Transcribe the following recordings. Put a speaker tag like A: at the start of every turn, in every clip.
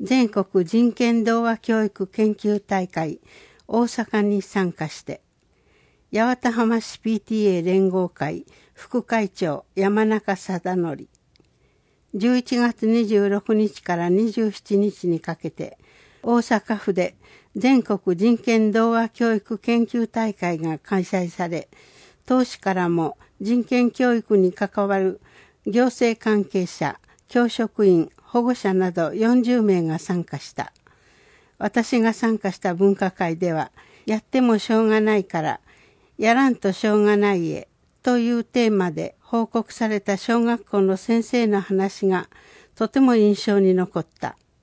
A: 全国人権童話教育研究大会大阪に参加して、八幡浜市 PTA 連合会副会長山中貞則、11月26日から27日にかけて大阪府で全国人権童話教育研究大会が開催され、当市からも人権教育に関わる行政関係者、教職員、保護者など40名が参加した。私が参加した分科会では、やってもしょうがないから、やらんとしょうがないへというテーマで報告された小学校の先生の話がとても印象に残った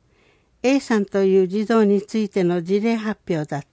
A: 。A さんという児童についての事例発表だった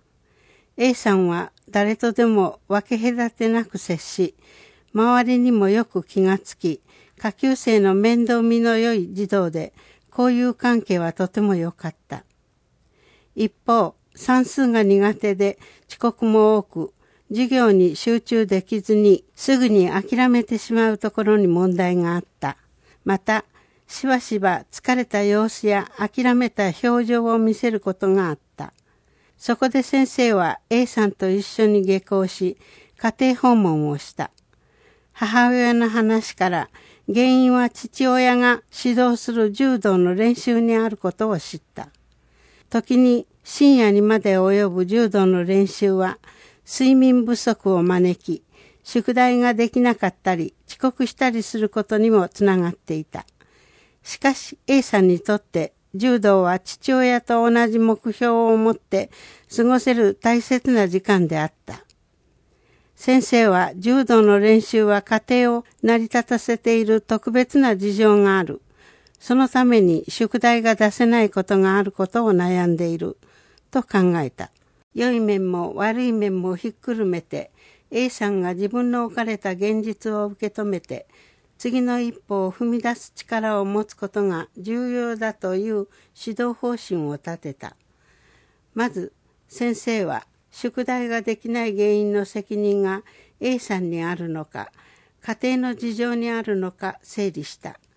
A: 。A さんは誰とでも分け隔てなく接し、周りにもよく気がつき、下級生の面倒見の良い児童で、交友関係はとても良かった。一方、算数が苦手で遅刻も多く、授業に集中できずにすぐに諦めてしまうところに問題があった。また、しばしば疲れた様子や諦めた表情を見せることがあった。そこで先生は A さんと一緒に下校し、家庭訪問をした。母親の話から原因は父親が指導する柔道の練習にあることを知った。時に深夜にまで及ぶ柔道の練習は睡眠不足を招き、宿題ができなかったり遅刻したりすることにもつながっていた。しかし A さんにとって柔道は父親と同じ目標を持って過ごせる大切な時間であった。先生は柔道の練習は家庭を成り立たせている特別な事情がある。そのために宿題が出せないことがあることを悩んでいると考えた。良い面も悪い面もひっくるめて A さんが自分の置かれた現実を受け止めて次の一歩を踏み出す力を持つことが重要だという指導方針を立てた。まず先生は宿題ができない原因の責任が A さんにあるのか、家庭の事情にあるのか整理した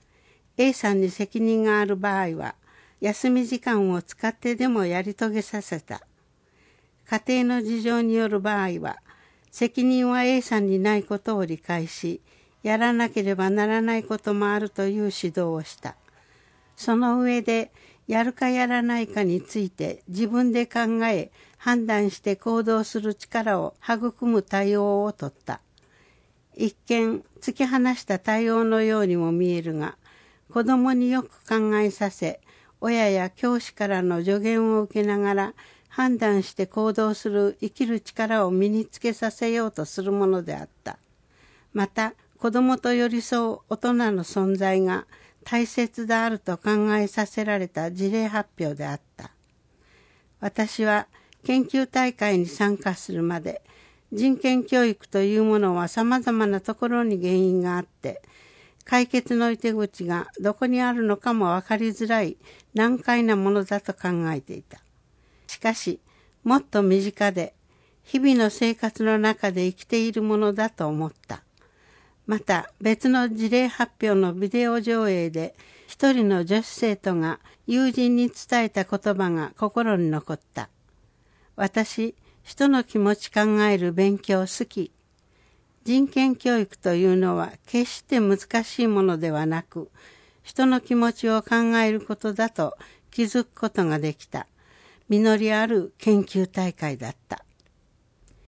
A: 。A さんに責任がある場合は、休み時間を使ってでもやり遂げさせた。家庭の事情による場合は、責任は A さんにないことを理解し、やらなければならないこともあるという指導をした。その上で、やるかやらないかについて自分で考え、判断して行動する力を育む対応をとった。一見、突き放した対応のようにも見えるが、子供によく考えさせ、親や教師からの助言を受けながら判断して行動する生きる力を身につけさせようとするものであった。また、子供と寄り添う大人の存在が大切であると考えさせられた事例発表であった。私は研究大会に参加するまで、人権教育というものは様々なところに原因があって、解決の糸口がどこにあるのかも分かりづらい難解なものだと考えていた。しかし、もっと身近で、日々の生活の中で生きているものだと思った。また、別の事例発表のビデオ上映で、一人の女子生徒が友人に伝えた言葉が心に残った。私、人の気持ち考える勉強好き。人権教育というのは決して難しいものではなく、人の気持ちを考えることだと気づくことができた。実りある研究大会だった。